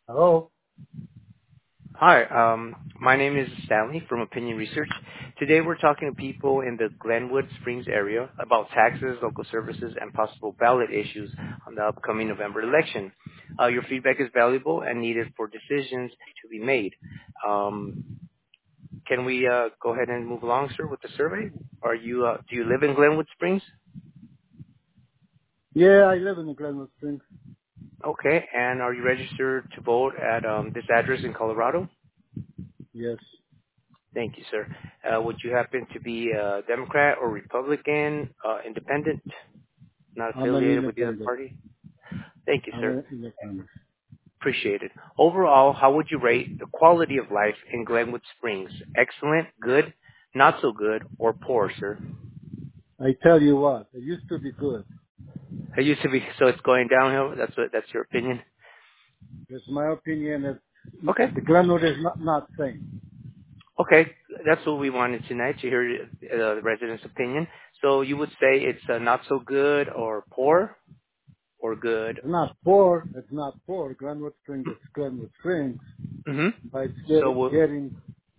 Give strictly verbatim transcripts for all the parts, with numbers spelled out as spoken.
Hello? Hi, um, my name is Stanley from Opinion Research. Today we're talking to people in the Glenwood Springs area about taxes, local services, and possible ballot issues on the upcoming November election. Uh, your feedback is valuable and needed for decisions to be made. Um, can we uh, go ahead and move along, sir, with the survey? Are you uh, do you live in Glenwood Springs? Yeah, I live in the Glenwood Springs. Okay, and are you registered to vote at um, this address in Colorado? Yes. Thank you, sir. Uh, would you happen to be a Democrat or Republican, uh, independent, not I'm an affiliated with either independent. party? Thank you, I'm sir. an independent. Appreciate it. Overall, how would you rate the quality of life in Glenwood Springs? Excellent, good, not so good, or poor, sir? I tell you what, it used to be good. It used to be, so it's going downhill. That's what, that's your opinion. It's my opinion that Okay. the Glenwood is not, not same. Okay, that's what we wanted tonight to hear uh, the residents' opinion. So you would say it's uh, not so good, or poor, or good. It's not poor. It's not poor. Glenwood Springs is Glenwood Springs, Mm-hmm. but it's So, get, we'll- getting,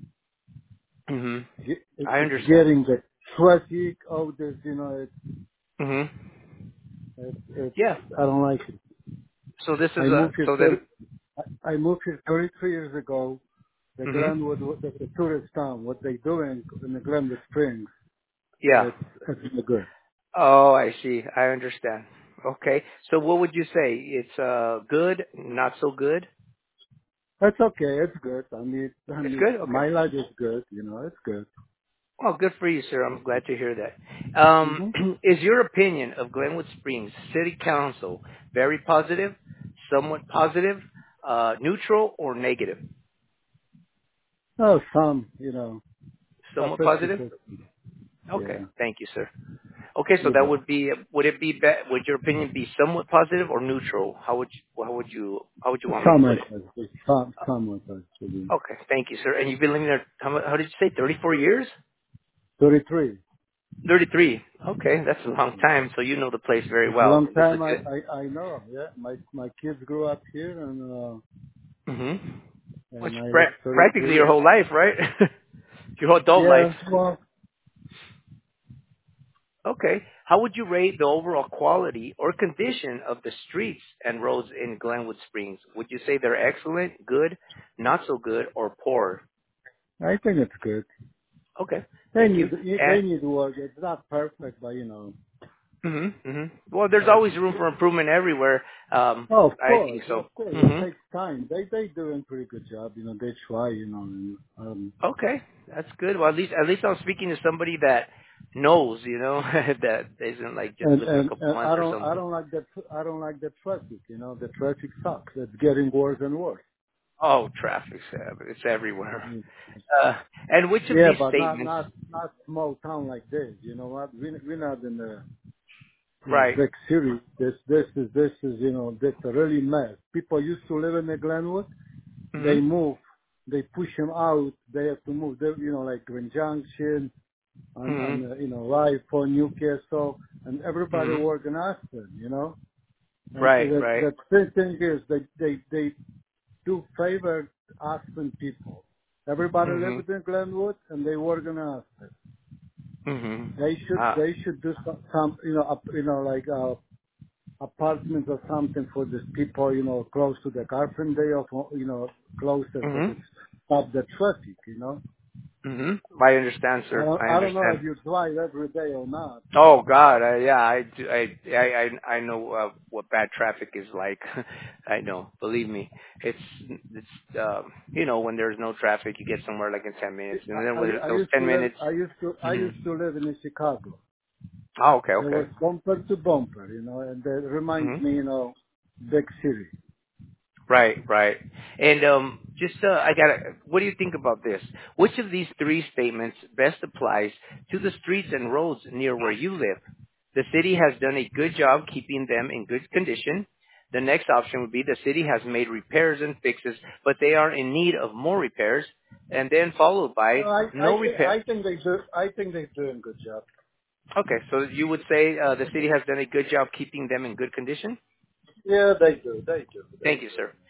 mhm. get, it- I it's understand. getting the traffic, all this, you know, it's, Mhm. it's, it's, Yeah. I don't like it. So this I is a moved here so thirty, then. I I moved here thirty-three years ago. The Mhm. Glenwood, the, the tourist town, what they doing in the Glenwood Springs, Yeah. it's, it's not good. Oh, I see. I understand. Okay. So what would you say? It's uh good, not so good. It's okay. It's good. I mean, I It's mean, good. Okay. my life is good. You know, it's good. Well, good for you, sir. I'm glad to hear that. Um, hmm is your opinion of Glenwood Springs City Council very positive, somewhat positive, uh, neutral, or negative? Oh, some, you know, a Somewhat fifty positive. fifty. Okay. Yeah, Thank you, sir. Okay, so you're that welcome. would be, would it be, be would your opinion be somewhat positive or neutral? How would you, how would you, how would you want me to put Somewhat it? positive. Some, somewhat positive. Okay, thank you, sir. And you've been living there, how, mu- how did you say, thirty-four years? thirty-three. thirty-three. Okay, that's a long time, so you know the place very It's a well. long This is time. I, good. I, I know. Yeah, my, my kids grew up here, and uh, hmm Which and I live pra- thirty-three practically your years. whole life, right? Your whole adult life. Yeah, well, Okay. How would you rate the overall quality or condition of the streets and roads in Glenwood Springs? Would you say they're excellent, good, not so good, or poor? I think it's good. Okay. They Thank you. need, And they need work. It's not perfect, but you know. hmm hmm well, there's It's, always room for improvement everywhere. Um, oh, of I think course, so. of course. It hmm takes time. They they doing pretty good job. You know, they try. You know, and, um, Okay, that's good. Well, at least at least I'm speaking to somebody that knows, you know, that isn't like just and living a and, couple and months I or don't I something. don't like that I don't like the traffic. You know, the traffic sucks. It's getting worse and worse. Oh, traffic's ev- it's everywhere. Mm. Uh, and which of Yeah, these but not statements? not not small town like this. You know what? We we're not in the you know Right. big city. This this is this is you know this a really mess. People used to live in the Glenwood. They Mhm. move. They push them out. They have to move. They, you know, like Green Junction, and, Mhm. and uh, you know, Rifle, Newcastle, and everybody Mhm. work in Aspen, you know. And Right. the Right. the thing thing is they they they do favor Aspen people. Everybody lives Mhm. in Glenwood and they work in Aspen. Mhm. They should Ah. they should do some, some you know up, you know like uh, apartments or something for these people, you know, close to the Carpendale, or you know, closer for Mhm. the stop the traffic, you know. Mhm. I understand, I sir. don't, I I don't know understand. if you drive every day or not. Oh God, I, yeah, I, do, I, I, I I know uh, what bad traffic is like. I know, believe me. It's, it's, um, you know, when there's no traffic, you get somewhere like in ten minutes, and then I, when I, I those used to ten live, minutes. I used to, I hmm used to live in Chicago. Oh, okay, It was okay. bumper to bumper, you know, and that reminds hmm me, you know, big city. Right, right. And um, just, uh, I gotta. What do you think about this? Which of these three statements best applies to the streets and roads near where you live? The city has done a good job keeping them in good condition. The next option would be the city has made repairs and fixes, but they are in need of more repairs. And then followed Uh, by I, I, no thi- repair. I think they do, I think they're doing a good job. Okay, so you would say uh, the city has done a good job keeping them in good condition? Yeah, they do, they do, they Thank you, do. sir.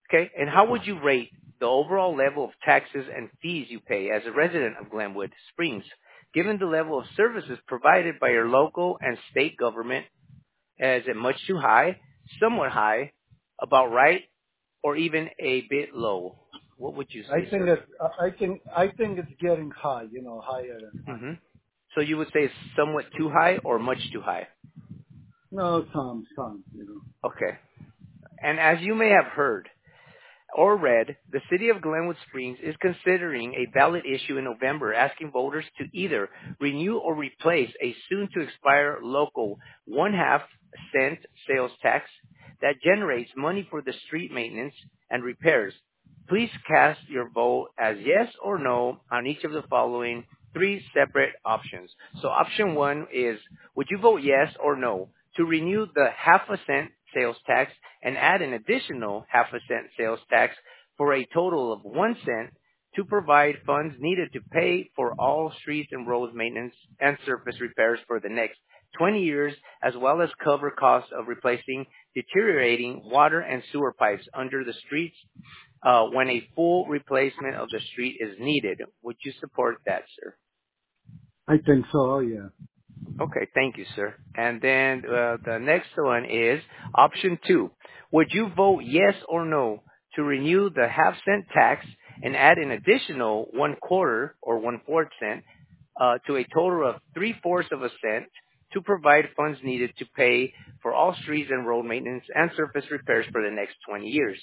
Okay, and how would you rate the overall level of taxes and fees you pay as a resident of Glenwood Springs, given the level of services provided by your local and state government? Is it much too high, somewhat high, about right, or even a bit low? What would you I say, think sir? it's, I I think, I think it's getting high, you know, higher and higher. hmm So you would say it's somewhat too high or much too high? No, some, some, you know. Okay. And as you may have heard, or read, the city of Glenwood Springs is considering a ballot issue in November asking voters to either renew or replace a soon to expire local one half cent sales tax that generates money for the street maintenance and repairs. Please cast your vote as yes or no on each of the following three separate options. So option one is, would you vote yes or no to renew the half a cent sales tax and add an additional half a cent sales tax for a total of one cent to provide funds needed to pay for all streets and roads maintenance and surface repairs for the next twenty years, as well as cover costs of replacing deteriorating water and sewer pipes under the streets uh, when a full replacement of the street is needed. Would you support that, sir? I think so, oh yeah. Okay, thank you, sir. And then uh, the next one is option two. Would you vote yes or no to renew the half cent tax and add an additional one quarter or one fourth cent uh, to a total of three fourths of a cent to provide funds needed to pay for all streets and road maintenance and surface repairs for the next twenty years?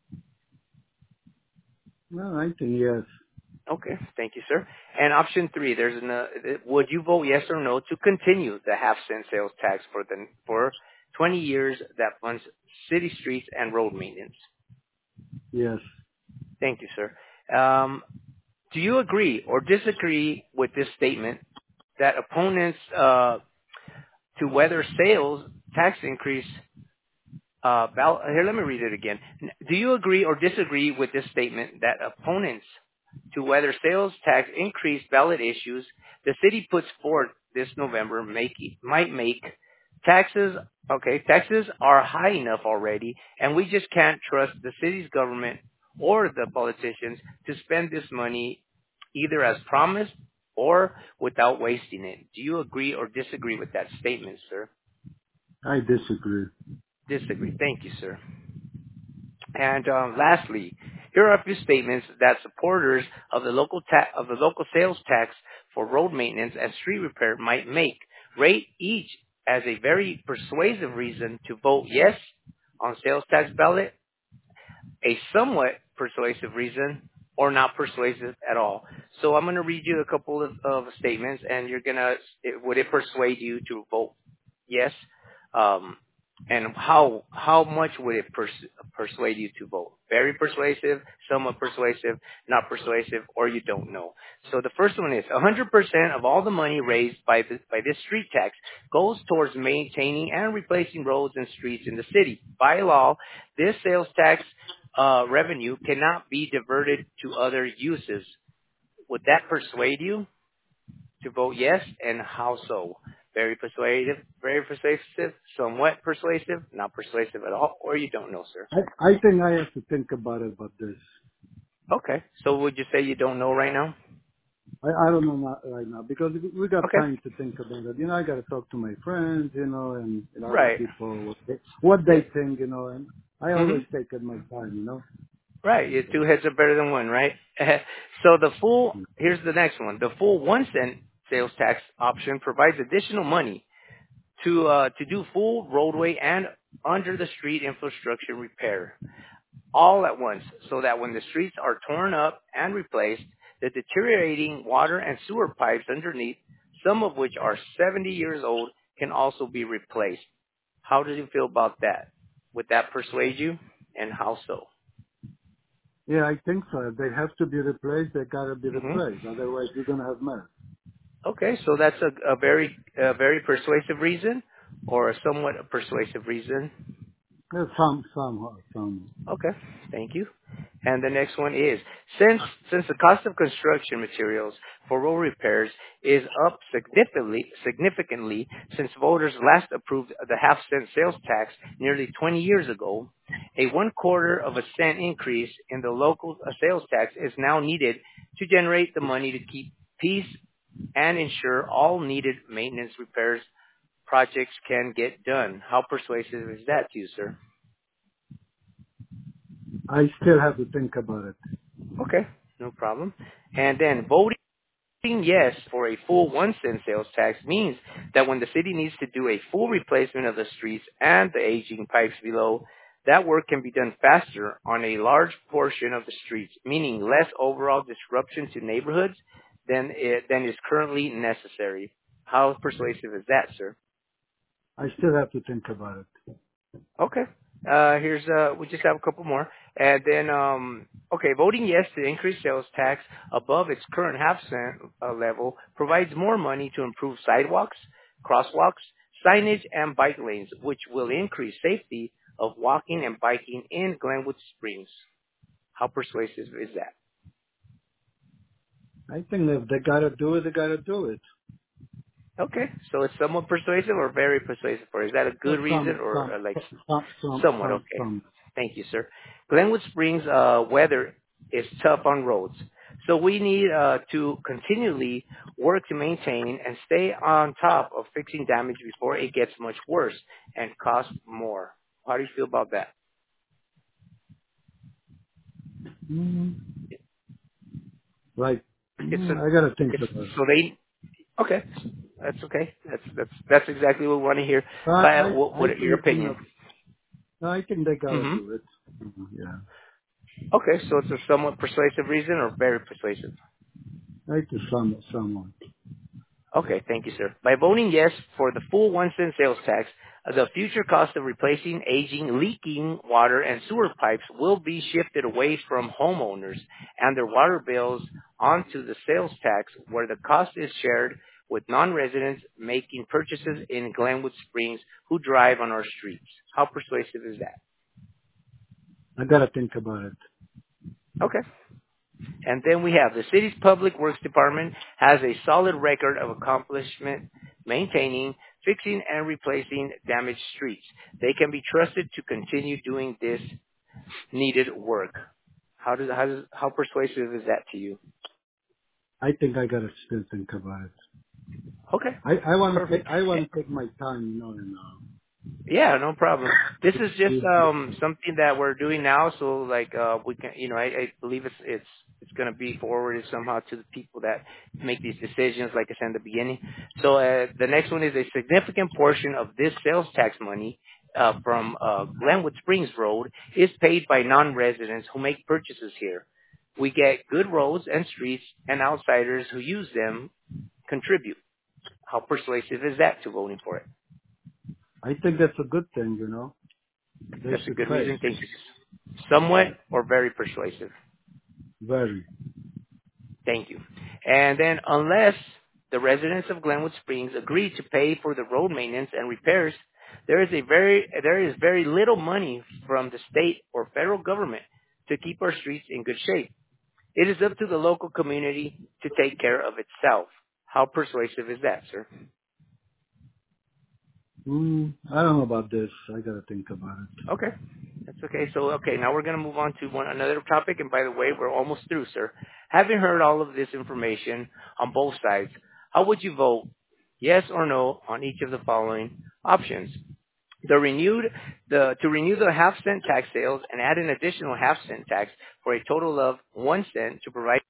No, I think yes. Okay, thank you, sir. And option three, there's an, uh, would you vote yes or no to continue the half cent sales tax for the for twenty years that funds city streets and road maintenance? Yes. Thank you, sir. Um, do you agree or disagree with this statement that opponents uh, to whether sales tax increase Uh, bal- here, let me read it again. N- Do you agree or disagree with this statement that opponents to whether sales tax increase ballot issues the city puts forth this November make, might make taxes, okay, taxes are high enough already, and we just can't trust the city's government or the politicians to spend this money either as promised or without wasting it? Do you agree or disagree with that statement, sir? I disagree. Disagree. Thank you, sir. And um, lastly, here are a few statements that supporters of the local ta- of the local sales tax for road maintenance and street repair might make. Rate each as a very persuasive reason to vote yes on sales tax ballot, a somewhat persuasive reason, or not persuasive at all. So I'm going to read you a couple of, of statements, and you're gonna it, would it persuade you to vote yes? Um, and how how much would it pers- persuade you to vote? Very persuasive, somewhat persuasive, not persuasive, or you don't know. So the first one is one hundred percent of all the money raised by this, by this street tax goes towards maintaining and replacing roads and streets in the city. By law, this sales tax uh, revenue cannot be diverted to other uses. Would that persuade you to vote yes, and how so? Very persuasive, very persuasive, somewhat persuasive, not persuasive at all, or you don't know, sir. I, I think I have to think about it about this. Okay. So would you say you don't know right now? I, I don't know not right now because we we got Okay. time to think about it. You know, I got to talk to my friends, you know, and, and other Right. people what they, what they think, you know, and I Mhm. always take it my time, you know. Right. Your two heads are better than one, right? So the full here's the next one. The full one cent sales tax option provides additional money to uh, to do full roadway and under the street infrastructure repair all at once, so that when the streets are torn up and replaced, the deteriorating water and sewer pipes underneath, some of which are seventy years old, can also be replaced. How do you feel about that? Would that persuade you, and how so? Yeah, I think so. If they have to be replaced, they got to be hmm replaced. Otherwise, we're gonna have mess. Okay, so that's a, a very a very persuasive reason, or a somewhat persuasive reason. There's some, some, some. Okay, thank you. And the next one is, since since the cost of construction materials for road repairs is up significantly significantly since voters last approved the half cent sales tax nearly twenty years ago, a one quarter of a cent increase in the local uh, sales tax is now needed to generate the money to keep peace and ensure all needed maintenance repairs projects can get done. How persuasive is that to you, sir? I still have to think about it. Okay, no problem. And then voting yes for a full one cent sales tax means that when the city needs to do a full replacement of the streets and the aging pipes below, that work can be done faster on a large portion of the streets, meaning less overall disruption to neighborhoods than it, than is currently necessary. How persuasive is that, sir? I still have to think about it. Okay. Uh, here's uh, we just have a couple more, and then um, okay, voting yes to increase sales tax above its current half cent uh, level provides more money to improve sidewalks, crosswalks, signage, and bike lanes, which will increase safety of walking and biking in Glenwood Springs. How persuasive is that? I think if they gotta do it, they gotta do it. Okay, so it's somewhat persuasive or very persuasive, or is that a Well, good reason some, or some, uh, like some, some, somewhat? some, Okay. some. Thank you, sir. Glenwood Springs uh, weather is tough on roads, so we need uh, to continually work to maintain and stay on top of fixing damage before it gets much worse and costs more. How do you feel about that? Mm, like, It's mm, a, I gotta think it's about it. so they okay. That's okay. That's that's that's exactly what we want to hear. I, Uh, I, what, I what your think, you know, opinion? I think they gotta Mm-hmm. do it. Mhm, yeah. Okay, so it's a somewhat persuasive reason or very persuasive? I think some, someone. Okay, thank you, sir. By voting yes for the full one cent sales tax, uh, the future cost of replacing aging, leaking water and sewer pipes will be shifted away from homeowners and their water bills onto the sales tax, where the cost is shared with non-residents making purchases in Glenwood Springs who drive on our streets. How persuasive is that? I gotta think about it. Okay. And then we have the city's Public Works Department has a solid record of accomplishment maintaining, fixing, and replacing damaged streets. They can be trusted to continue doing this needed work. How does how does how persuasive is that to you? I think I gotta still think about it. Okay, I, I wanna take, perfect. I wanna take my time, you know, and, Yeah, no problem. This is just uh, um something that we're doing now, so like uh we can, you know, I, I believe it's it's it's going to be forwarded somehow to the people that make these decisions, like I said in the beginning. So uh, the next one is a significant portion of this sales tax money uh, from uh, Glenwood Springs Road is paid by non-residents who make purchases here. We get good roads and streets, and outsiders who use them contribute. How persuasive is that to voting for it? I think that's a good thing, you know. They That's a should good pay. reason. Thank you. Somewhat or very persuasive. Very. Thank you. And then unless the residents of Glenwood Springs agree to pay for the road maintenance and repairs, there is a very there is very little money from the state or federal government to keep our streets in good shape. It is up to the local community to take care of itself. How persuasive is that, sir? Mm, I don't know about this. I gotta think about it. Okay. That's okay. So, okay, now we're going to move on to one another topic. And by the way, we're almost through, sir. Having heard all of this information on both sides, how would you vote, yes or no, on each of the following options? The renewed, the to renew the half cent tax sales and add an additional half cent tax for a total of one cent to provide